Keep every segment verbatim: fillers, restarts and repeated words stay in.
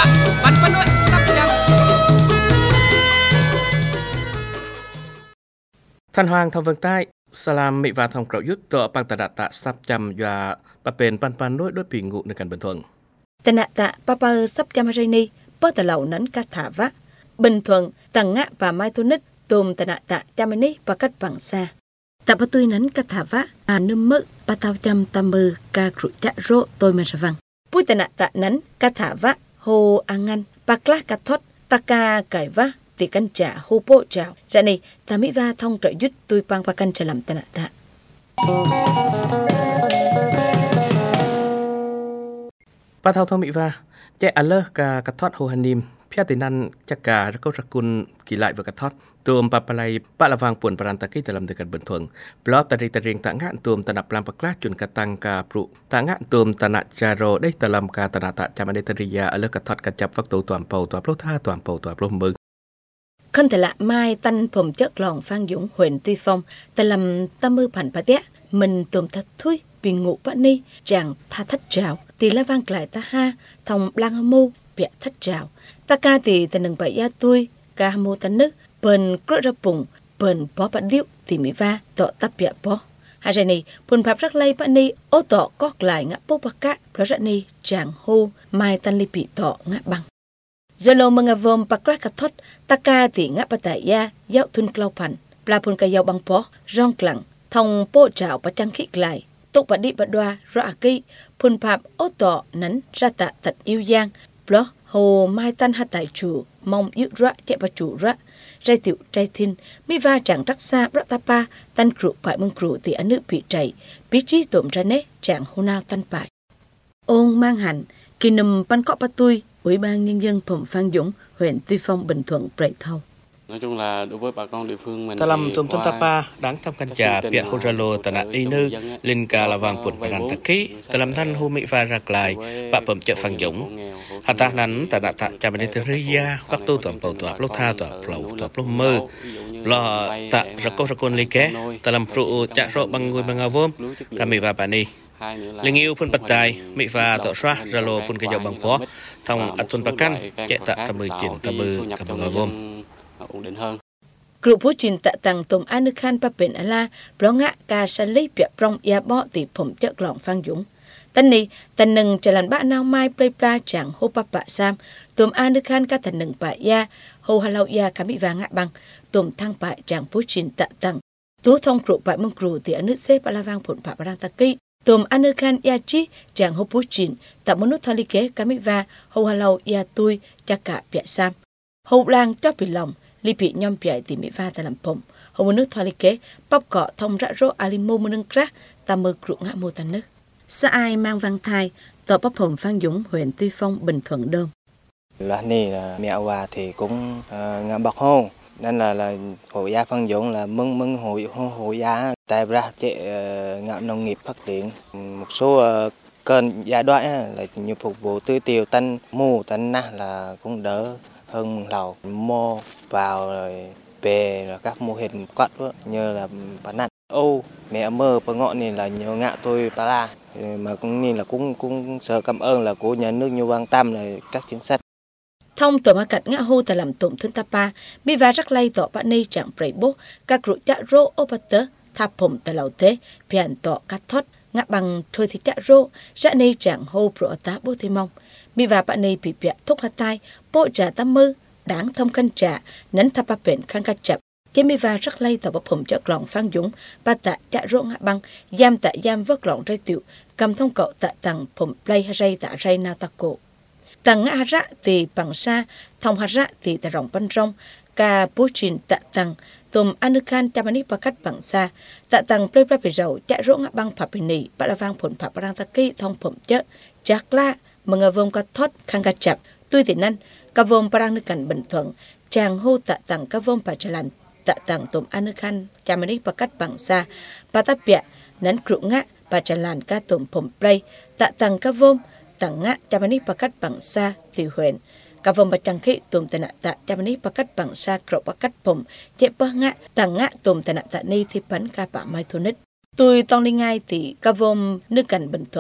tak pan penuh sabjam. Thanh Hoàng thông vân tai Salam mỹ và thông cầu yut tọa bằng tà đạ tạ sắp chăm và bà bền pan pan nối đối bị ngụ nơi gần bình thuận. Tà nạ tạ bà bà sắp chăm hay ni bơ tà lậu nấn ca thả vá. Bình thuận tầng ngã và mai thôn nít tùm tà nạ tạ chăm ni và cách bằng xa. Tạ bà tôi nấn ca thả vá à nâm mơ bà tao chăm tà mơ ca rủ chạ rô tôi mà ra văng. Bùi tà nạ tạ nấn ca thả vá hồ à ngăn bà klá ca thốt ta ca cải vá thì căn trả hô bộ trào. Dạ này, ta mỹ va thông trợ dứt tôi bang và căn trả làm tà nạ tạ. Bà thao thông mỹ va, chạy à lơ ca cắt thoát hồ hàn nìm, phía tì năn chắc cả rất câu rạc cun kỳ lại với cắt thoát. Tùm bà bà lây bà là vàng buồn bà ràng tà ký tà làm từ gần bình thuận. Blot tà rì tà riêng tạ ngạn tùm tà nạp làm bà klát chuẩn cà tăng ca prụ. Tạ ngạn tùm tà nạ trà rô đếch tà làm ca tà nạ tạ chà mà đê tà rì à lơ cắt thoát cà chạp vắc tù toàn bầu toàn bốc tha toàn bầu toàn bốc mừng. Khân thể lạ mai tanh phồm chất lòng Phan Dũng huyện Tuy Phong ta làm ta mơ phản bà tía mình tùm ta thui vì ngụ bác ni chàng tha thất trào thì lá vang lại ta ha thòng blang hâm mô bịa thất trào ta ca thì ta nâng bậy gia tui ca hâm mô ta nước bần krỡ ra bùng bần bó bạc điệu thì mỹ va tọ tắp bịa bó hai rày này phun pháp rắc lây bác ni ô tọ cóc lại ngã bốc bạc cá đó rắc ni chàng hô mai tan li bị tọ ngã băng. Giờ lâu mừng avom bạc lá cà thốt, ta ca thì ngã bà tại gia, giáo thun clau phản, bà phun ca giáo băng bó, rong cẳng, thòng bộ trào bà trăng khích lại, tục bà đi bà đoa, rõ kỳ, phun phạm ô tọ nắn ra tạ thật yêu giang, bó hồ mai tan hạ tại chủ, mong yếu rõ chạy bà chủ rõ, rai tiểu trai thiên, mi va chẳng rắc xa rõ ta pa, tan crụ phải mừng crụ thì anh nữ bị chạy, bí trí tụm ra nế, chẳng hô nào tan phải. Ôn mang hẳn, kỳ nằm ban cọ bà tui, Ủy ban Nhân dân phường Phan Dũng, huyện Tuy Phong, Bình Thuận, Prey Thâu. Nói chung là đối với bà con địa phương mình ta làm tùm tùm ta pa đáng thăm căn trà bịa hô ra lô ta nạ y nư linh ca là vàng buồn bà ràng ta ký ta làm thanh hô mỹ pha rạc lại bà phẩm chợ Phan Dũng hà ta nắn ta nạ ta chà bà đi tư ri ya các tu toàn bầu tòa lô tha tòa bầu tòa bầu mơ lo ta ra câu ra con lý kế ta làm trụ chạ rộ bằng người bằng ngào vôm ta mỹ và bà ni linh yêu phun bạch tài mỹ và tọa xoa ra lô phun cái dầu bằng phó thòng ắt thun bạc căn chạy tạ ta mười chín ta mười ta bằng ngào vôm ổn định hơn. Group Putin tạ tầng tùm Anu Khan bà bền á la, bó ngã ca sân lý bịa prong ya bó tỷ phổng chất lòng Phan Dũng. Tân này, tân nâng trả lần bạ nào mai play pla chẳng hô bà bạ sam, tùm Anu Khan ca thần nâng bạ ya, hô hà lâu ya ca mỹ vàng ngạ bằng, tùm thang bạ chẳng Putin tạ tầng. Tú thông crụ bạ mông crụ tỷ anu xếp bà la vang phổn bạ bà răng ta ký. Tùm Anu Khan ya chi chẳng hô Putin tạ môn nút thà lý kế ca mỹ va, hô hà lâu ya tui cha cả bịa sam. Hô lang cho bị lòng, li bị nhom bịa thì mỹ va ta làm phồng hầu nước thoa li kế bắp cọ thông rã rô alimo mơ nâng krá ta mơ crụ ngã mô ta nước sa ai mang văn thai tòa bắp phồng Phan Dũng huyện Tuy Phong Bình Thuận Đông loạt này là mẹ hòa thì cũng uh, ngã bạc hôn nên là là hội gia Phan Dũng là mừng mừng hội hội gia tại ra chế uh, ngạo nông nghiệp phát triển một số uh, kênh giai đoạn là nhiều phục vụ tưới tiêu tanh mù tanh na là cũng đỡ hơn lầu mô vào rồi về rồi các mô hình quạt như là bán nặng ô mẹ mơ bà ngọn này là nhiều ngạ tôi bà la mà cũng nhìn là cũng cũng sợ cảm ơn là của nhà nước nhiều quan tâm là các chính sách thông tổ mà cắt ngã hô ta làm tụng thân ta pa mi va rắc lay tọ bạn này chẳng prey bố các rụi chạ rô ô bát tớ tháp phồng ta lầu thế phiền tọ cắt thoát ngã bằng thôi thì chạ rô ra này chẳng hô pro tá bố thì mong mi va bạn này bị bịa thúc hạt tai bộ trả ta mơ đáng thông khăn trả nấn tháp ba bền khăn ca chập chế mi va rắc lay tàu bắp phồng chất lòng Phan Dũng ba tạ chạ rỗ ngã băng giam tạ giam vớt lòng ray tiểu cầm thông cậu tạ tầng phồng play hay ray tạ ray na ta cổ tầng ngã rạ thì bằng sa thông hạt rạ thì tạ rộng ban rong ca Putin tạ tầng tùm Anu Khan chamani ba cắt bằng sa tạ tầng play play bị rầu chạ rỗ ngã băng phạp bình nỉ ba la vang phồn phạp rang ta ký thông phồng chất chắc la mà ngờ vông ca thoát khăn ca chập tôi thì năn ca vông parang nước cảnh Bình Thuận chàng hô tạ tặng ca vông bà trả làn tạ tặng tùm Anu Khan chamani ba cắt bằng sa bà ta bịa nắn crụ ngã bà trả làn ca tùm phồng play tạ tặng ca vông tặng ngã chamani ba cắt bằng sa từ huyện ca vông bà chẳng khí tùm tạ nạ tạ chamani ba cắt bằng sa crụ ba cắt phồng chế bơ ngã tặng ngã tùm tạ nạ tạ ni thì bắn ca bà mai thô nít tôi tông linh ngay thì ca vông nước cảnh Bình Thuận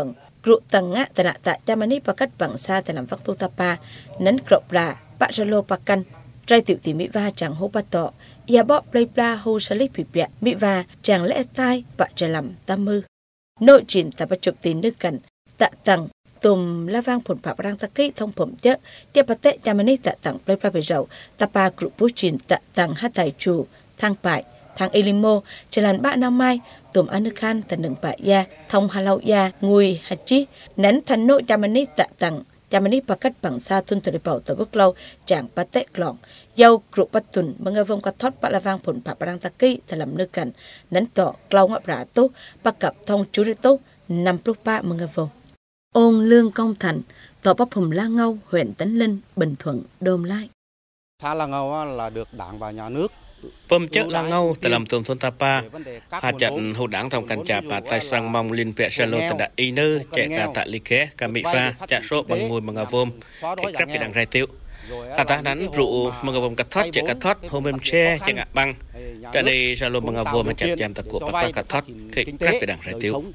gru tanga tana ta jamani pakat bangsa dalam waktu tapa nan kropla pak jalo pakan trai tiểu tỷ mỹ va chẳng hô bắt tọ ia bọ play pla hô sali pipia mỹ va chẳng lẽ tai pak jalam tamu nội trình ta bắt chụp tin nước cảnh tạ tặng tùm la vang phồn phạm rang ta kỹ thông phẩm chớ tiếp bắt tệ jamani tạ tặng play pla về rậu tapa gru puchin tạ tặng hát tài chủ thang bại thang elimo jalan ba năm mai tùm anukan tận nâng bại ya thông halau ya ngui hachi nén thành nội jamani tạ tặng jamani pakat bangsa tun tu dipau tu buklau jang patek klong yau group patun mengavong kathot palavang pun paparang taki dalam nekan nan to klau ngap ratu pakap thong churito năm mươi ba mengavong ôn lương công thành tổ bắp hùm La Ngâu huyện Tánh Linh Bình Thuận Đôm Lai. Xã La Ngâu là được Đảng và Nhà nước Pom chất La Ngâu tại làm tùm thôn Tapa, hạ chặt hậu đảng thông cảnh chạp và tài sang mong liên vệ xa lô tại đại y nơ, chạy cả tại lý kế, cả mỹ pha, chạy số bằng mùi bằng ngà vôm, khi krap cái đằng rai tiêu. Hạ tá nắn rượu bằng ngà vôm cắt thoát, chạy cắt thoát, hôm em che, chạy ngạ băng. Tại đây xa lô bằng ngà vôm mà chặt chạm tạc của bác bác cắt thoát, khi krap cái đằng rai tiêu.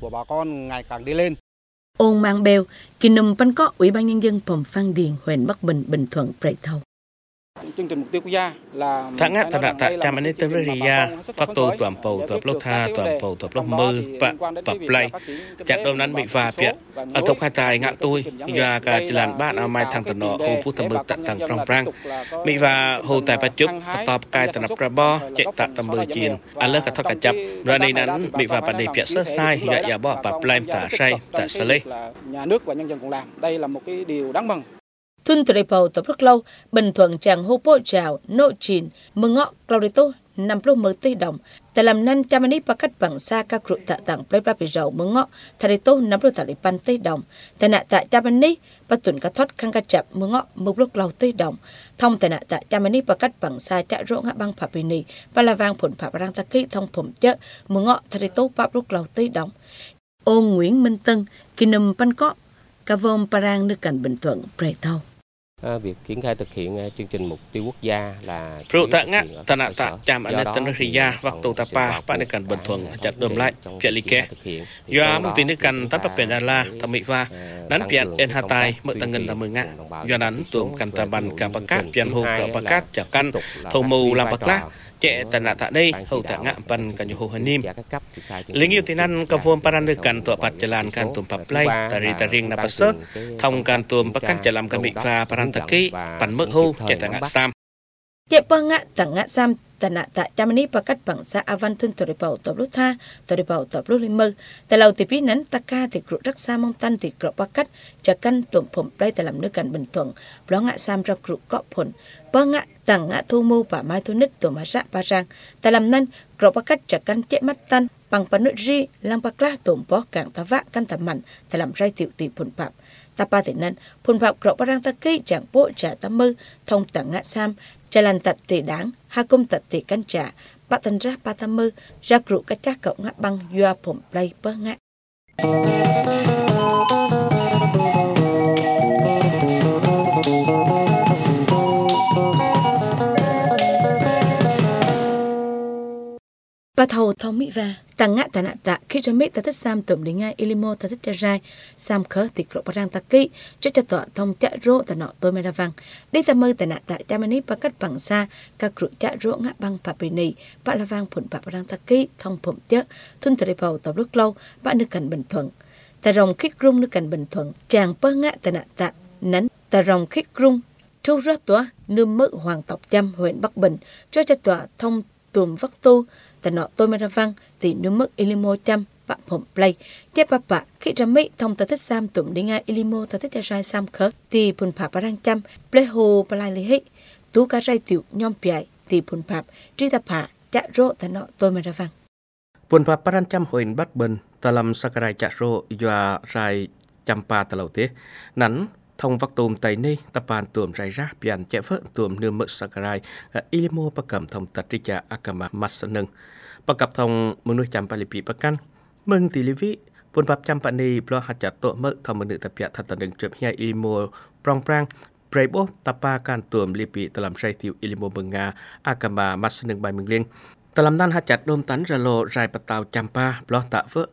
Ôn mang bèo, kỳ nùm bánh có Ủy ban Nhân dân Pom Phan Điền, huyện Bắc Bình, Bình Thuận, Prey Thâu. Chương trình mục tiêu quốc gia là tháng ngắt thật tại cha mình tới với Ria phát tô toàn bầu toàn lốc tha toàn bầu toàn lốc mơ và tập play chặt đôm nắn bị pha bịa ở thông hai tài ngã tôi và cả chỉ làm bạn ở mai thằng tận nọ hồ phú thầm bực tại thằng prang prang bị và hồ tài ba chúc tập cai tận nắp bo chạy tại tầm bờ chiên ăn lơ cả thoát cả chập ra đây nắn bị và bạn này bịa sơ sai và giả bỏ tập play tả say tả sale nhà nước và nhân dân cùng làm đây là một cái điều đáng mừng. Thun từ đây bầu tập rất lâu, Bình Thuận chàng hô bộ trào, nội trình, mừng ngọ, Claudito, năm mươi mớ tây đồng. Tại làm năn Jamani pakat bằng xa các rụi tạ tặng play play rau mừng ngọ, Tharito năm mươi tạ lì pan tây đồng. Tại nạ tại Jamani, bắt tuần cá thoát khang cá chập mừng ngọ, một lúc lâu tây đồng. Thông tại nạ tại Jamani pakat bằng xa chạ rỗ ngã băng papini, và là vang phồn phạm rang ta kỹ thông phẩm chợ, mừng ngọ, Tharito bắp lúc lâu tây đồng. Ôn Nguyễn Minh Tân, kỳ nùm pan có, cà vông parang nước cảnh Bình Thuận, Prey Thâu. À, việc triển khai thực hiện uh, chương trình mục tiêu quốc gia là Rượu tạ ngã, tạ nạ tạ, chạm ảnh tân Ria, vắc tổ Tapa, bạn nước cảnh Bình Thuận, chặt đồm lại, phía lý kế. Do mục tiêu nước cảnh tắp bắp biển Đà La, thầm mỹ pha, nắn phía en hà tài, mở tăng ngân tầm mười ngã. Do nắn tùm cảnh tà bắn cả bạc cát, phiền hô cả bạc cát, chả căn, thầu mù làm bạc lá. Chạy tạ nạ tạ đây, hậu tạ ngã bắn cả nhiều hồ hân nim. Lính yêu tín ăn, cà vôn paran nước cảnh tọa bạc chả lan can tùm bạc play, tà ri tà riêng nà bạc sớt, thông can tùm bạc cát chả làm ca mỹ pha paran tạ kỹ, bắn mỡ hô, chạy tạ ngã sam. Chạy bơ ngã tạ ngã sam, tạ nạ tạ Jamani pakat bằng xa avan thun tổ bầu tổ lúc tha, tổ bầu tổ lúc linh mơ. Tại lầu thì biết nắn ta ca thì cựu rắc xa mong tan thì cựu pakat, chả căn tùm phồng play tại làm nước cảnh Bình Thuận, bó ngã sam ra cựu cọ phồn. Bơ ngã tặng ngã thu mô và mai thu nít tùm hạ rạ ba rang. Tại làm năn, cựu pakat chả căn chạy mắt tan, bằng bà nội ri, lang bạc lá tùm bó cảng ta vạ căn tầm mặn, tại làm rai tiểu tỷ phồn phạm. Ta ba thì năn, phồn phạm cựu parang ta kỹ chẳng bộ trả ta mơ, thông tặng ngã sam, jalan tật tỷ đáng, ha công tật tỷ căn trả, bát tân ra ba tham mơ, ra cựu cách các cậu ngã băng doa phồng play bơ ngã. Bà thầu thông mỹ va, tàng ngã tà nạ tạ, khi cho mít ta thích sam tùm đi ngay ilimo ta thích cha rai, sam khớ tì clộ bà rang ta kỹ, cho cho tọa thông chạ rô ta nọ tôi mê ra vang. Đi ta mơ tà nạ tạ Jamani bà cách bằng xa, các rụi chạ rô ngã băng bà bì nì, bà la vang phụn bà rang ta kỹ, thông phụm chớ, thun tà đi bầu tàu lúc lâu, bà nước cảnh Bình Thuận. Tà rồng khích rung nước cảnh Bình Thuận, chàng bơ ngã tà nạ tạ, nắn tà rồng khích rung, trâu rớt tỏa, nương mự hoàng tộc chăm huyện Bắc Bình, cho cho tọa thông tùm vắc tu, tại nọ tôi mới ra văng thì nếu mức ilimo chăm bạn phồng play chép bà bà khi ra mỹ thông ta thích sam tụm đi ngay ilimo ta thích ra rai sam khớp thì phun phạp bà đang chăm play hồ bà lai lý hết tú cá rai tiểu nhom piai thì phun phạp tri tập hạ chạ rô tại nọ tôi mới ra văng phun phạp bà đang chăm huyện Bắc Bình ta làm sakarai chạ rô và rai chăm pa ta lâu thế nắn thông vắc tùm tay ni tập bàn tùm rai ra pian chạy phớt tùm nương mỡ sakarai ilimo bà cầm thông tật tri chạ akama masaneng bà cặp thông mừng nuôi chăm palipi bà căn mừng tỷ lý vị phun phạp chăm bà ni blo hạt chặt tổ mỡ thông mừng nữ tập yạ thật tần đừng trượp nhai ilimo prong prang prebo tapa can tùm lipi ta làm say tiêu ilimo mừng nga akama masaneng bài mừng liên ta làm nan hạt chặt đôm tán ra lô rai bà tàu chăm pa blo tạ phớt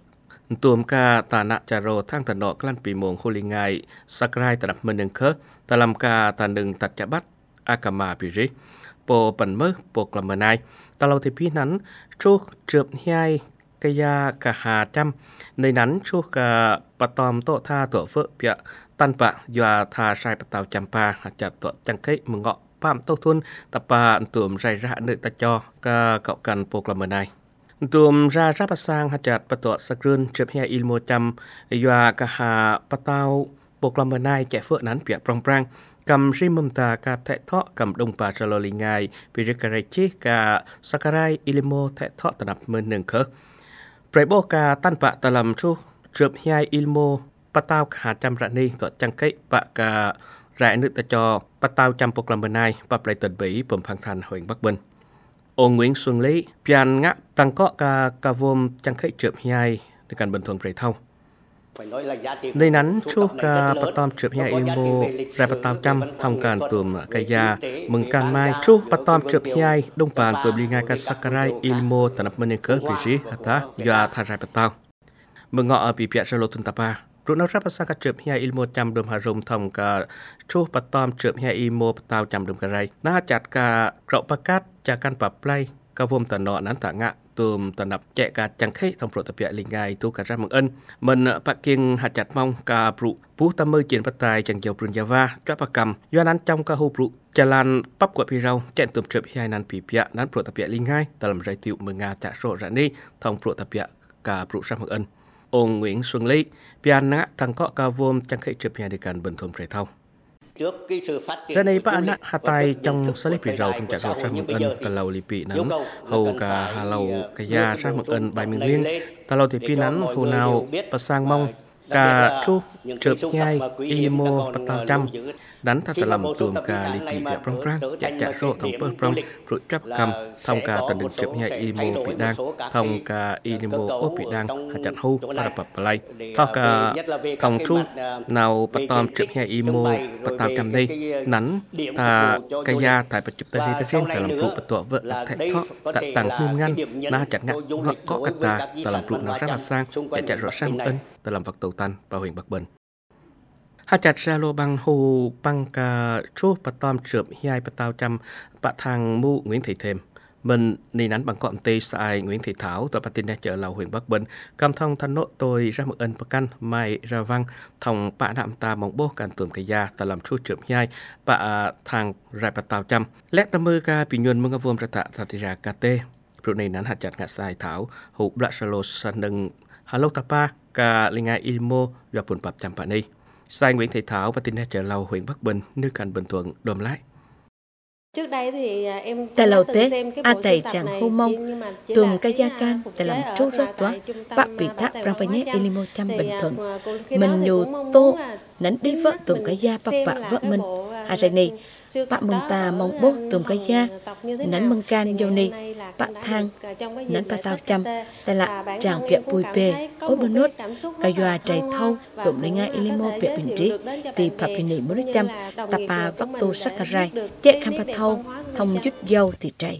tuom ka tanah caro thang tanok klan pi mong holingai sakrai tanap menengke dalam ka taneng tatjabat agama piri po penme po klamenai talau tepi nan chu chớp hiai kaya ka ha cham nơi nắn chu ka patom to tha to phơ pia tan pa yua tha sai patau champa chat to changkai mengok pam to thun tapa tuom rai ra nơi ta cho ka cậu cần po klamenai tuom ra ra pasang chat pato sakrun chớp hiai ilmo cham yua ka ha patau po klamenai chạy phơ nắn pia prong prang cầm rim mầm ta ka thẹ thọ cầm đông pa chalo lingai pirikarechi ka sakarai ilmo thẹ thọ tanap men neng khơ Prebo ka tan pa dalam chu chớp hiai ilmo patau ka cham rani to changkai pa ka rai nữ ta cho patau cham poklambenai pa plei tận bỉ pom phang than huyện Bắc Bình. Ông Nguyễn Xuân Lý pian ngã tăng có ka ka vom changkai chớp hiai để kan bình thuận prei thau. Nơi nắn chu ka patom chớp hiai ilmo rai patau cham thong kan tuom kaya mừng kan mai chu patom chớp hiai đông pan tuom lingai ka sakarai ilmo tanap men ke piji hata ya tha rai patau. Mừng ngọ ở pi pia chalo tun tapa. Rút nấu rap pasang ka chớp hiai ilmo cham dom harum thong ka chu patom chớp hiai ilmo patau cham dom ka rai. Na chat ka krau pakat cha kan pa plai ka vom ta no nan ta ngạ tuom tanap chạy ka changkai thong pro tapia lingai tu ka ra mừng ân mình pak kieng ha chat mong ka pru pu ta mơ chien patai chang jaw prun java ka pa kam yo nan trong ka hu pru chalan pap kwa pi rau chen tuom chớp hiai nan pi pia nan pro tapia lingai talam rai tiu mừng nga cha ro ra ni thong pro tapia ka pru ra mừng ân ông Nguyễn Xuân Lý pian ngạ thằng có ka vom changkai chớp hiai de kan bình thuận prei thau. Ra này pa anak hatai trong salip pi rau thong cha ro ra mừng ân ta lau li pi nan hầu ka ha lau ka ya ra mừng ân bai mừng liên ta lau ti pi nan hu nào pasang mong ka chu chớp hiai ilmo patau cham đánh ta ta làm tuồng ca li pi pia prong prang cha cha ro thong per prong ru chap kam thong ka ta đừng chớp hiai ilmo pi dang thong ka ilmo o pi dang ha chan hu para pa plai thong ka thong chu nào patom chớp hiai ilmo patau cham đây nắn ta ka ya tại pa chụp ta ri ta riêng ta làm trụ patọ vợ thẹ thọ ta tang hum ngăn na chặt ngặt ngọt có cắt ta ta làm trụ nào rất là sang cha cha ro sang ân ta làm vật tàu tan vào huyện Bắc Bình. Hạ chặt ra lô băng hồ băng ca chô bà tòm chợp hiai bà tàu chăm bà thang mu Nguyễn Thị Thềm. Mình nì nắn bằng cọm tê sai Nguyễn Thị Thảo tòa bà tin nè chợ lầu huyện Bắc Bình. Cầm thông thanh nốt tôi ra một ân bà căn mai ra văn thòng bà nạm ta mong bố càn tùm cái gia ta làm chô chợp hiai bà thang rai bà tàu chăm. Lét ta mơ ca bị nhuôn mơ nga vuông ra tạ tạ tì ra ca tê. Phụ này nắn hạ chặt ngạ sai Thảo hụ bạ xa lô sa nâng hà lâu ta pa ca linh ai ilmo và bùn bạp chăm bà ni. Sai Nguyễn Thị Thảo và tin chợ lầu huyện Bắc Bình nước cạnh Bình Thuận đồm lái. Trước đây thì em tại lầu tế a tại chàng hô mông tùm ca gia can tại làm chú rất toán bác bị thác răng phải nhé ilimo chăm Bình Thuận mình nhù tô nắn đi vợ tùm ca gia bác bạ vợ mình hà rày nì bác mừng ta mong bố tùm ca gia nắn mừng can dâu nì bác thang nắn bà tao chăm tại là chàng việc bùi bề ốt bơ nốt ca doa trầy thâu tùm lấy ngay ilimo việc bình trí vì bà bình nì mô chăm ta bà vắc tô sắc cà rai chạy khám bà thâu thông chút dâu thì trầy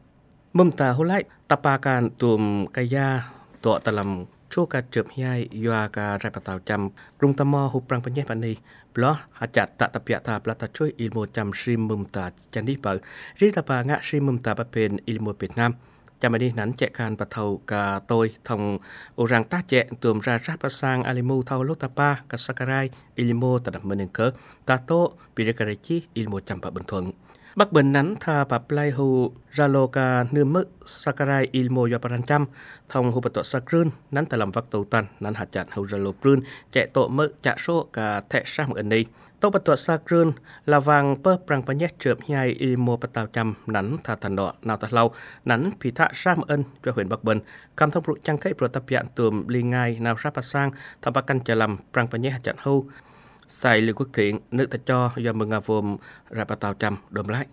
mâm ta hô lại ta bà can tùm ca gia tọa ta làm chô ca chợp hiai yoa ca rai bà tao chăm rung ta mò hụp răng bà nhé bà ni blo hạ chặt tạ tập yạ ta plata choi ilmo chăm sim mum ta chan đi bờ ri ta bà ngạ sim mum ta bà pen ilmo Việt Nam chăm đi nắn chạy can bà thầu ca tôi thòng ô răng ta chạy tùm ra rap bà sang alimu thầu lô ta pa ca sakarai ilmo ta đập menen cớ ta tô pirikarechi ilmo chăm bà Bình Thuận Bắc Bình nắn tha bà play hu ralo ca nưa mực sakarai ilmo yo paran chăm thòng hu bà tọ sakrun nắn ta làm vắc tàu tan nắn hạ chặt hu ralo prun chạy tổ mực chạ số ca thẹ sang một ẩn đi tàu bà tọ sakrun là vàng pơ prang pa nhét chợp hiai ilmo bà tàu chăm nắn tha thần đọ nào ta lâu nắn phi thạ sang một ẩn cho huyện Bắc Bình cầm thông rụi chăng cây pro tập yạn tùm li ngai nào sắp pa sang thầm bà căn chả làm prang pa nhét hạ chặt hu sai lưu quốc thiện nước ta cho do mừng ngà vôm ra bà tàu chăm đồm lại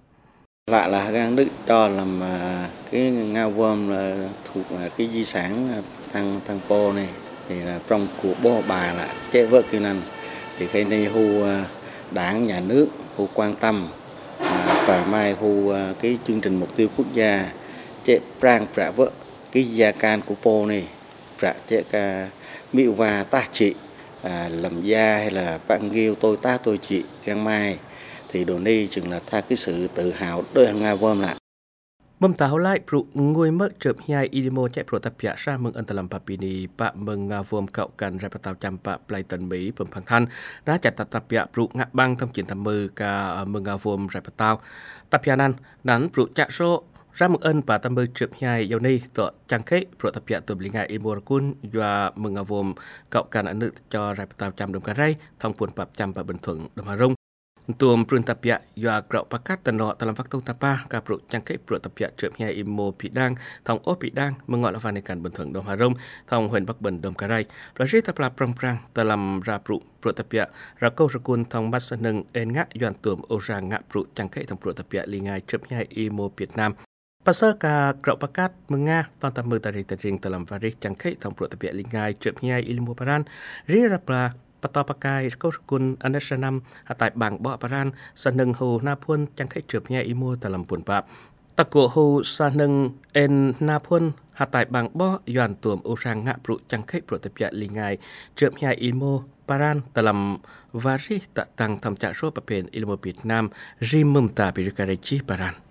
lạ là gan đức cho làm cái ngao vôm là thuộc cái di sản thằng thằng po này thì là trong của bố bà là chế vợ kia nè thì khi này hu đảng nhà nước hu quan tâm và mai hu cái chương trình mục tiêu quốc gia chế prang trả vợ cái gia can của po này rạ chế ca miu và ta chị à, làm gia hay là bạn ghiêu tôi ta tôi chị gang mai thì đồ ni chừng là ta cái sự tự hào đôi hàng Nga vôm lại. Mâm tàu lại pru ngôi mơ chợp nhai ilimo chạy pro tập pia sa mừng antalam papini pa mừng Nga vôm cậu cần ra tàu chăm pa play tần mỹ phẩm phẳng than đã chặt tập tập pia pru ngạ băng thông chiến tham mơ ca mừng Nga vôm ra tàu tập pia nan nắn pru chặt số ra mừng ân pa tham mơ chợp nhai yêu ni tọ chẳng khế pro tập pia tụm linh ngài ilmo kun và mừng Nga vôm cậu cần ăn nữ cho ra tàu chăm đồng cà ray thông buồn pap chăm pa bình thuận đồng hà rung tuom prun tapia ya grau pakat tano dalam fakta tapa ka pro cangkai pro tapia trep nya imo pidang thong o pidang mengot lafanikan benthang dom harum thong huen bak ben dom karai prajit tapla prang-prang dalam ra pro pro tapia ra kau rakun thong bas neng en ngak yuan tuom o ra ngak pro cangkai thong pro tapia lingai trep nya imo Vietnam pasal ka grau pakat menga thong tamu tari taring dalam varis cangkai thong pro tapia lingai trep nya ilmu paran ri raplaปตอปกายก็สกุลอันเดชนำหาตายบางบ่อปรานสนึงหูนาพนจังไข่เจือบแย่อีโมตะลำปุ่นปะตะกัวหูสนึงเอ็นนาพนหาตายบางบ่อย้อนตัวอุรังงะปรุจังไข่ปรุตะเปียลีไงเจือบแย่อีโมปรานตะลำวาริตะตังทำจากโซประเพณอิลโมปิดนามริมุมตาปิริการจีปราน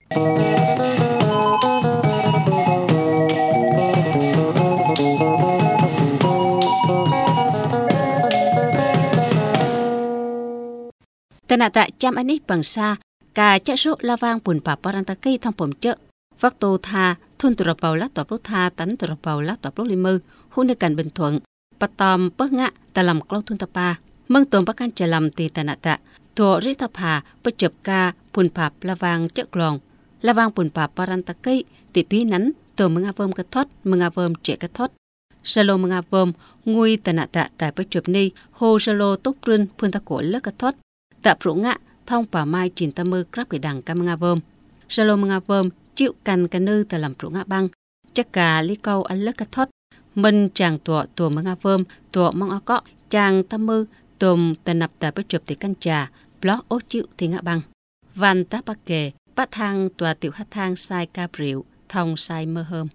แต่ณแต่จำอันนี้ปังซากาจะสุลาวางปุ่นป่าปรันตะกี้ทางผมเจอฟักโตทาทุนตุระเปาและตอบลูกทาตันตุระเปาและตอบลูกลิมือหุ้นในการเป็นถ่วงปะตอมเปิ้งะตะลำกล้าทุนตะปาเมืองตัวประกันจะลำตีแต่ณแต่ตัวริทภาประจับกาปุ่นป่าละวางเจอกลองละวางปุ่นป่าปรันตะกี้ติปีนั้นตัวมึงอาเวิมกระทดมึงอาเวิมเจกระทดสโลมึงอาเวิมงุยแต่ณแต่แต่ประจับนี้โฮสโลตุกรุนพุนตะโกเลิกกระทดตะปรุงะท่องป่าไม้จินตะมือกรับไปดังกำงาเวิมสโลมงาเวิมจิ้วกันกันนือแต่ลำปรุงะบังจักกาลิเกาอันเลิกกระทดมันจางตัวตัวมงาเวิมตัวมองอก็จางตะมือตุมแต่นับแต่ประจบติกันจ่าเพราะโอจิ้วทิงะบังวันตะปะเกปะทางตัวติวหัดทางทรายกาเปรียวทองทรายเมื่อเฮิม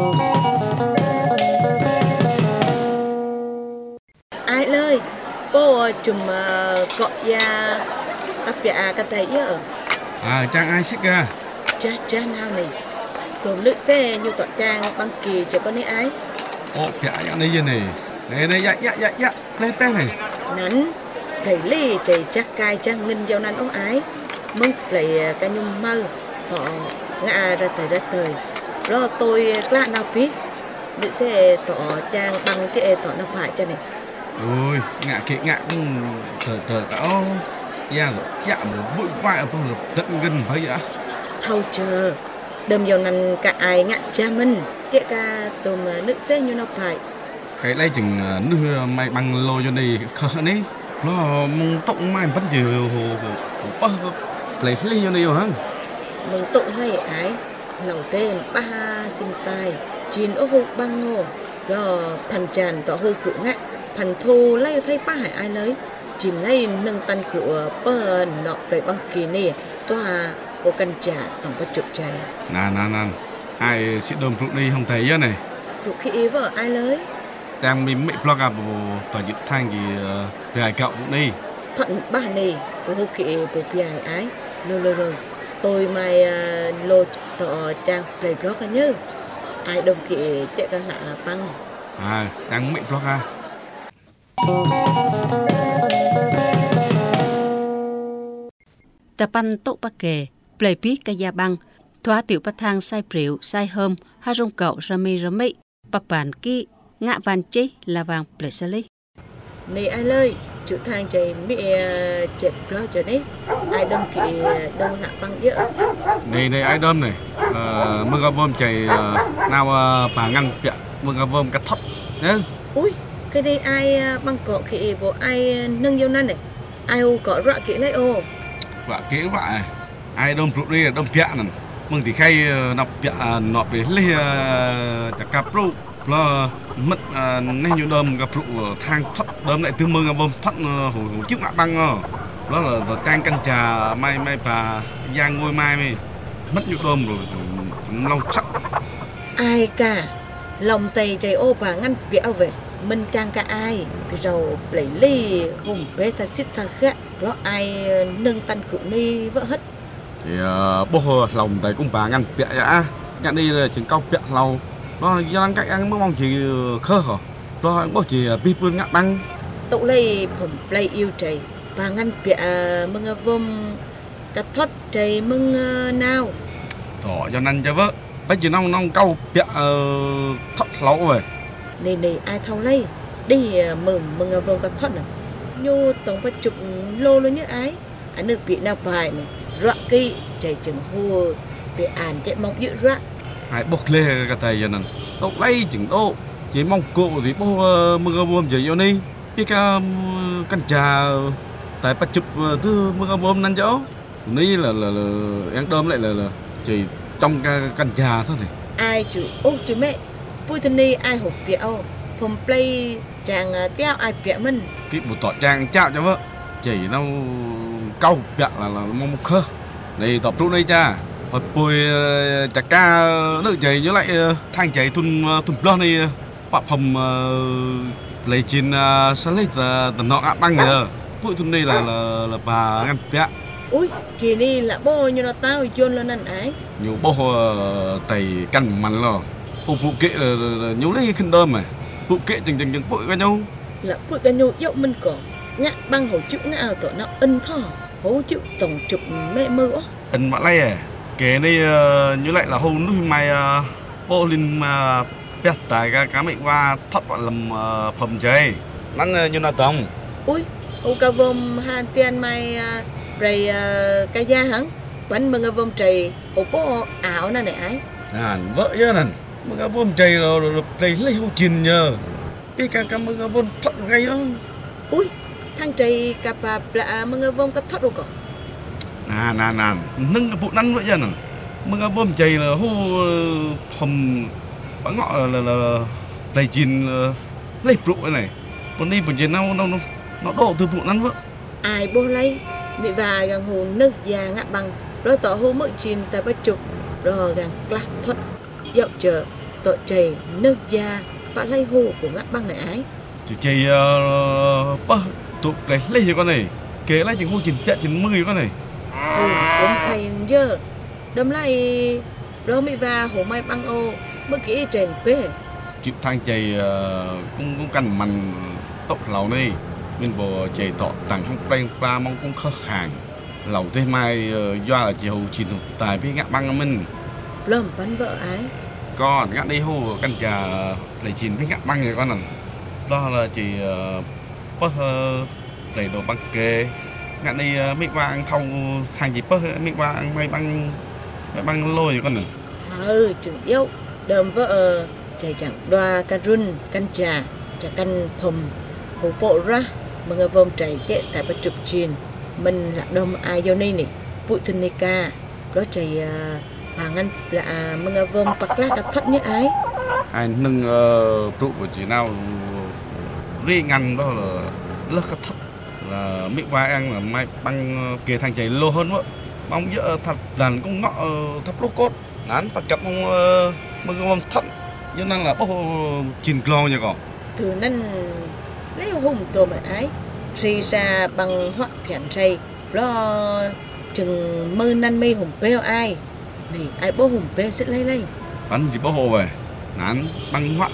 ไอ้เลยโป้จุ่มเกาะยาตับยากันแต่เยอะอ่าจางไอซิกาจ้าจ้าน้าวนี่ตัวลึกเซ่อยู่ต่อจางบางกีจะก็นี่ไอ้โอ้เปียอย่างนี้ยังไงnày này dạ dạ dạ dạ lên tên này nắn thầy ly chạy chắc cai trang ngân giao năn ông ái mong lại ca nhung mơ họ ngã ra tới ra tới rồi tôi lạ nào biết được xe tỏ trang bằng cái tỏ nó phải cho này ôi ngã kệ ngã thở thở áo da rồi dạ một bụi vải ở phòng tận gần thấy vậy thâu chờ đầm giao năn cả ai ngã cha mình kệ ca tôm nước xe như nó phải cái này chừng nước mày bằng lô cho này khờ này nó tụng mày vẫn chỉ hồ hồ hồ lấy lấy cho này hả mình tụng hay ái lòng tên ba sinh tai chín ô hụt băng ngô rồi phần tràn tỏ hư cụ ngã phần thô lấy thấy ba hải ai lấy chìm lấy nâng tan của bờ nọ về băng kỳ nè tòa ô căn trả tổng bắt chụp trái nè nè nè ai sĩ đồn trụ đi không thấy á này trụ khi vợ ai lấy đang bị mị blog à bộ tòa dự thang gì về hải cậu cũng đi thuận ba này bộ hư kỵ bộ bì ai ái lô lô lô tôi mai lô tỏ trang play blog nhớ ai đồng kỵ chạy căn lạ băng à đang mị blog à tập pan tụ bạc kề play pi cái gia băng thoa tiểu bát thang sai priu sai hôm ha rong cậu rami rami bạc bản ki ngạ van chế là vàng play sali này ai lời chủ thang chạy bị chạy blog cho đấy ai đồng kỵ đông lạ băng dỡ này này ai đâm này mưa gặp vôm chạy nào bà ngăn bịa mưa gặp vôm cắt thấp nhá ui cái đây ai băng cọ kỵ bộ ai nâng vô năn này ai u cọ rạ kỵ lấy ô vạ kỹ vạ ai đâm trụ đi đâm bịa nè mừng thì khay nọc bịa nọ về lấy cả cặp ru lo mất nên nhiều đâm gặp trụ thang thấp đâm lại từ mưa gặp vôm thấp hủ hủ chiếc mạ băng đó là trang căn trà mai mai bà giang ngôi mai mày mất nhiều đâm rồi lâu chắc ai cả lòng tay chạy ô bà ngăn béo về mình càng cả ai rồi lấy ly hùng bé ta xít ta khác đó ai nâng tan cụ ni vỡ hết thì uh, bố lòng tay cũng bà ngăn bẹ ya ngăn đi là chừng cao bẹ lâu nó do năng cách ăn mới mong chỉ khơ hả đó bố chỉ bi phương ngắt băng tụ lấyผมplay yêu chạy bà ngăn bẹ mừng vôm cả thoát chạy mừng nào thọ cho nên cho vợ bây giờ nông nông câu bẹ thoát lâu rồi này này ai thâu lấy đi mừng mừng vôm cả thoát này nhu tổng phải chụp lô luôn như ái anh được bị nào bài này rõ kỹ chạy chừng hồ bị án chạy mong dữ rõ ai bốc lê cái tay cho nên đâu lấy chừng đâu chỉ mong cụ gì bố mừng vôm giờ vô ni cái ca căn trà tại bắt chụp thứ mừng vôm năn chỗ ní là là, là ăn đơm lại là, là chỉ trong cái căn trà thôi này ai chú ô chú mẹ vui thân đi ai hộp béoผมplay chàng téo ai béo mình cái bộ tọt trang chạo cho vợ chỉ nó câu béo là là mong một khơ này tập trung đây cha hồi bồi chả ca nước chảy với lại thang chảy thun thun plon này bạc phẩm lấy chín sáng lấy tận nọ băng rồi bụi thun đây là là là bà ngăn béo ui kỳ đi là bố như nó tao chôn lên ăn ái nhiều bố tẩy căn mặn lo phục vụ kệ là nhiều lấy khăn đơm mà vụ kệ chừng chừng chừng bụi với nhau là bụi cái nhau dậu mình có nhạ băng hổ chịu ngạo tỏ nó ân thỏ hổ chịu tổng chụp mẹ mơ ân mã lay à kể đây như lại là hôm lúc mai bố linh mà biết tại cái cá mệnh qua thoát bọn làm phẩm chơi nắn như nào tổng ui ô ca vôm hà tiền mai rồi cái da hẳn bánh mừng vôm trì ô bố ảo nè này ấy à vợ chứ nè mừng vôm trì rồi trì lấy hô chín nhờ cái cá cá mừng vôm thoát ngay đó ui thằng trì cà bà là mừng vôm có thoát đâu cả nà nà nà nâng cái vụ năn vậy nè mừng vôm trì là hô phẩm bắn ngọ là là trì chín lấy rượu này còn đi bên trên nó nó nó đổ từ vụ năn vợ ai bố lấy bị và gần hồ nước già ngã bằng rồi tỏ hô mỡ chín tại bắt chụp rồi gần class thoát dạo chờ tội chảy nước già và lấy hồ của ngã băng này ái chỉ chảy bơ tụt lấy lấy gì con này kể lại chừng hồ chín tệ chín mươi con này hồ cũng phải dơ đâm lại rồi bị và hồ mai băng ô mới kỹ trên bê chịu thang chảy cũng cũng cần mặn tốc lầu này mình bộ chạy tọ tặng không quen qua mong cũng khó khăn lẩu thế mai do là chiều chín tài với ngã băng mình lầm bắn vợ ái con ngã đi hồ căn trà lấy chín với ngã băng này con nè đó là chỉ bớt lấy đồ băng kê ngã đi mấy qua ăn thâu hàng gì bớt mấy qua ăn mấy băng mấy băng lôi con nè ừ chừng yêu đờm vợ chạy chẳng đoa căn run căn trà chả căn phồng hồ bộ ra mà người vôm chạy kệ tại bắt chụp truyền mình là đông ai vô này nè bụi thân này ca đó chạy bà ngăn là mà người vôm bạc lá cả thoát như ái ai nâng trụ của chị nào ri ngăn đó là lắc cả thoát là mỹ qua ăn là mai băng kia thằng chạy lô hơn quá mong dỡ thật đàn cũng ngọ thấp lô cốt nán bạc chậm mong mà người vôm thoát như năng là bố chín kilo nha còn từ nên lấy hùng tổ mà ái ri ra bằng hoạ phèn ray lo chừng mơ năn mê hùng beo ai này ai bố hùng beo sẽ lấy lấy bắn gì bố hồ về nán bằng hoạ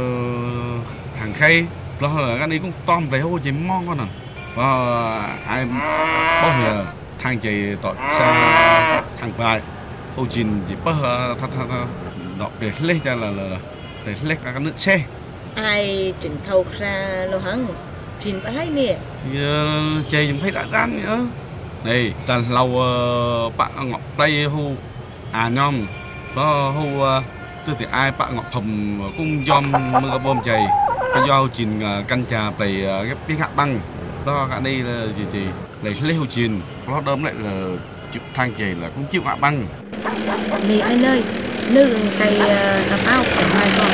hàng khay lo là cái này cũng tom về hồ chỉ mong con nè và ai bố giờ thang chỉ tọt xa thang bài hồ chín chỉ bố thật thật nọ để lấy ra là là để lấy cả cái nước xe ai chừng thâu ra lo hăng chín bắt lấy nè thì chơi cũng thấy đã đan nữa này tàn lâu bạn ngọc đây hu à nhom đó hu từ thì ai bạn ngọc phẩm cũng dom mưa bom chày cái do chín căn trà đầy cái tiếng hạ băng đó cả đây là gì thì lấy lấy hu chín nó đơm lại là chịu thang chày là cũng chịu hạ băng này anh ơi nữ cây đập áo của mai con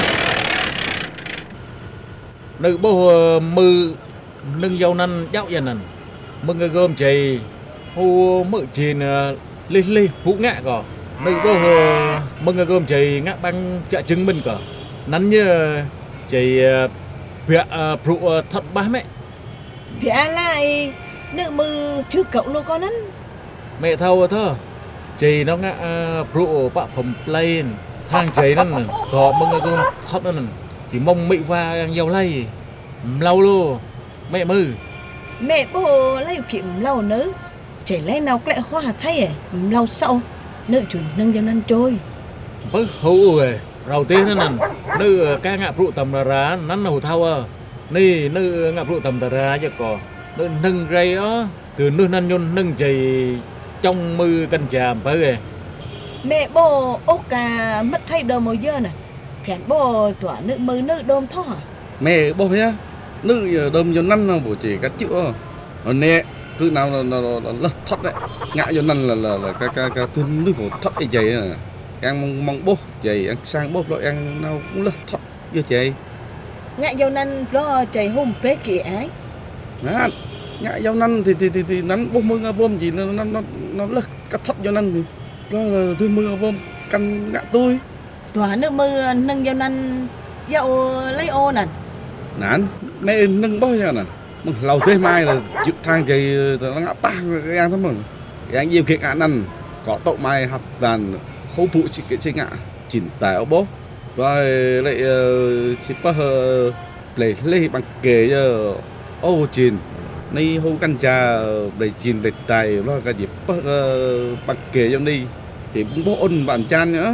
nữ bố mư nâng dâu năn dạo dần nần mừng người gom chì hu mự chìn li li hú ngạ cỏ nữ bố mừng người gom chì ngạ băng chợ chứng minh cỏ nắn như chỉ việc phụ thật ba mẹ việc lại nữ mư chưa cậu luôn con nắn mẹ thâu thơ chỉ nó ngã phụ bạ phẩm plane thang cháy nó có mừng cái thật nó chỉ mong mị và giàu lây lâu luôn mẹ mư mẹ bố lấy kiệm lâu nữa chỉ lấy nào lại hoa thay à lâu sau nữ chuẩn nâng cho năn trôi bớt hữu rồi đầu tiên nó nè nữ ca ngạ phụ tầm là ra nắn hữu thâu à ni nữ ngạ phụ tầm là ra chứ có nữ nâng ray đó từ nữ năn nhôn nâng chày trong mư canh trà phải rồi mẹ bố ô cả mất thay đồ màu dơ nè phèn bố tỏa nữ mư nữ đôm thó à mẹ bố nhá nữ đơm cho năn nào bố chỉ các chữ nó nè cứ nào là nó nó thấp đấy ngã cho năn là là là cái cái cái thứ nước bố thấp như vậy à ăn mong mong bố vậy ăn sang bố rồi ăn nào cũng là thấp như vậy ngã vô năn lo chạy hôm bế kỳ ái ngã ngã vô năn thì thì thì thì nắn bố mưa ngã vôm gì nó nó nó nó là cái thấp vô năn thì đó là tôi mưa ngã vôm căn ngã tôi tỏa nước mưa nâng vô năn dậu lấy ô nè nản mẹ nâng bao giờ nè mừng lâu thế mai là chịu thang thì nó ngã bang cái ăn thôi mừng cái anh yêu kiện ngã năn có tậu mai học đàn hô phụ chị cái chơi ngã chỉnh tài ở bố rồi lại chỉ bắt lấy lấy bằng kề cho ô chỉnh nay hô căn trà để chỉnh để tài lo cả dịp bắt bằng kề trong đi chỉ bố ôn bản chan nữa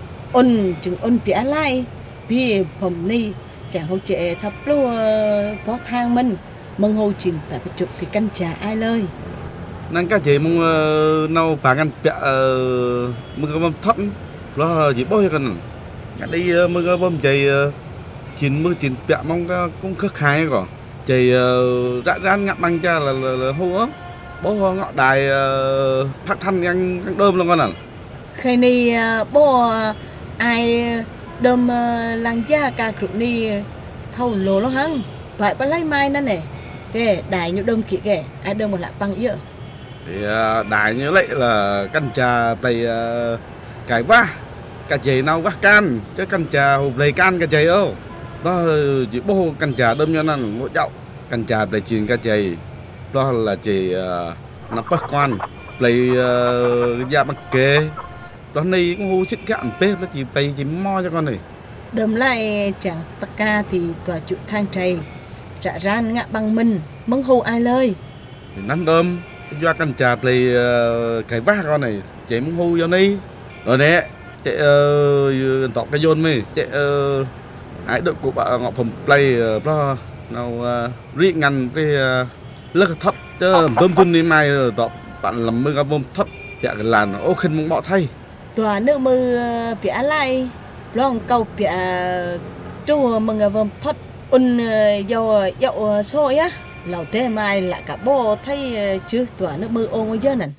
ôn chừng ôn bỉa lại vì phẩm ni chẳng hỗ trợ thập lúa bó thang mình mừng hồ chỉnh tại cái chụp thì căn trà ai lời năng các chị mong nâu phản ăn bẹ mừng cái bom thấp lo chỉ bó cho cần cái đi mừng cái bom chị chín mưa chín bẹ mong cũng khắc khai rồi chị rã rán ngậm băng cha là là hô á bó ngọ đài phát thanh ăn ăn đơm luôn con à khi ni bố ai đơm làng gia cả cự ni thâu lồ lo hăng vậy bắt lấy mai nè nè cái đài như đơm kỹ kẻ ai đơm một lạ băng yếu thì đài như vậy là căn trà tay cải vá cả chị nào vá can chứ căn trà hộp đầy can cả chị ô đó chỉ bố căn trà đơm cho nên mỗi chậu căn trà tay chín cả chị đó là chị nó bắt quan lấy da bằng kê đó này cũng hô chích gạn bếp nó chỉ tay chỉ mo cho con này đơm lại chẳng tất ca thì tòa trụ thang trầy rã ran ngạ băng mình mong hô ai lời thì nắn đơm do căn trà lấy cái vá con này chị muốn hô cho ni rồi nè chị tọt cái dôn mày chị ai được của bà ngọc phẩm play đó nào riêng ngăn cái lắc thấp chứ tôm tun đi mai tọt bạn làm mưa cái bom thấp dạ cái làn ô khinh mong bỏ thay tòa nước mưa bỉa lại lòng cầu bỉa trù mừng ở vườn thất un dầu dậu sôi á lẩu thế mai lại cả bố thấy chứ tòa nước mưa ôm dơ nè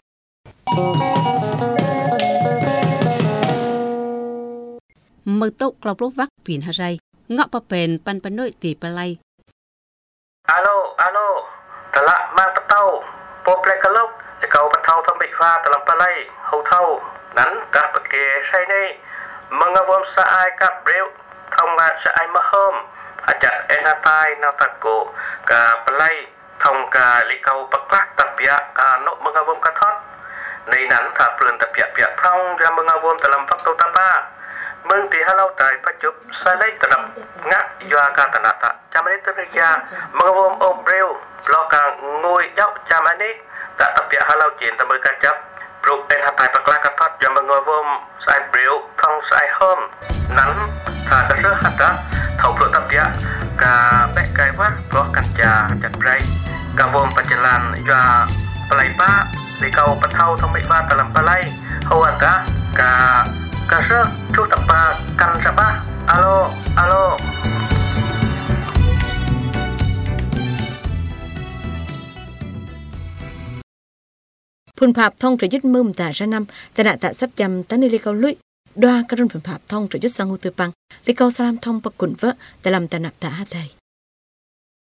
mực tốc lọc lúc vắc pin hà ray ngọ pa pen pan pan nội tì pa lay alo alo tà lạ mang bắt tàu po plek ka lốc để cầu bắt tàu thâm bị pha tà làm pa lay hầu thâu nắn cả bậc kề say này mừng ở vườn sa ai cả bèo thông ngã sa ai mà hôm à chặt enatai nào ta cổ cả pa lay thông cả li cầu bậc lắc tập bia cả nộ mừng ở vườn cả thoát này nắn thả plườn tập bia bia phong ra mừng ở vườn tà làm phát tàu ta pa mừng thì halau tai bắt chụp sai lấy tận ngã doa cả tận nát chăm lấy tận kia mừng vôm ôm breu lo cả ngồi dốc chăm anh ấy đã tập địa halau chiến tận mới cả chấp rụp bên hạt tai bạc la cả thoát cho mừng ngồi vôm sai breu thông sai hôm nắng thả cả rớt hạt đó thầu pro tập địa cả bẹ cái vác lo cắn trà chặt ray cả vôm bạch lan doa play ba để cầu bắt thâu thông bị va tận làm play hầu anh ta cả cả rớt chú tập ba căn ra ba alo alo พุนภาพท่องประยุทธ์มือมตาระนำตระตะซับจำตันในลิเกาลุยดวากระดุนพุนภาพท่องประยุทธ์สังหุตปังลิเกาสลามท่องประกุนเวะแต่ลำตะนับตาหาไทย